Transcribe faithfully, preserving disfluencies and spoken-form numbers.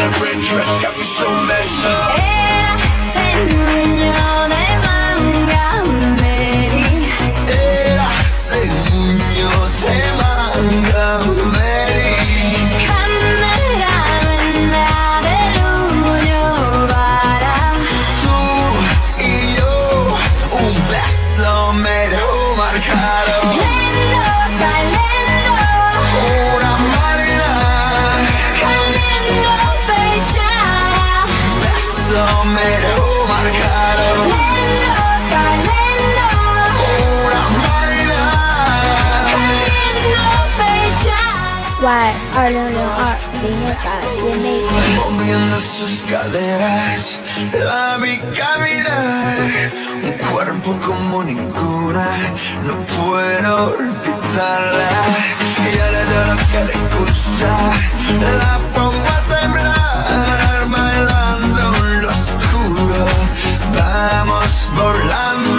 la red dress got me so messed up. Era ese muño de manga Mary. Era ese muño de manga Mary. Camera del uno para Tú y yo, un beso me dejó marcado. Lendo, calendo, Una maldad, calendo pechara. beso me dejó marcado. Lendo, calendo, Una maldad. calendo pechara. Y 二零零二零月版国内 Moviendo sus caderas, la vi caminar, un cuerpo como ninguna, no puedo olvidarla. Ella le da lo que le gusta, la pongo a temblar, bailando en lo oscuro, vamos volando.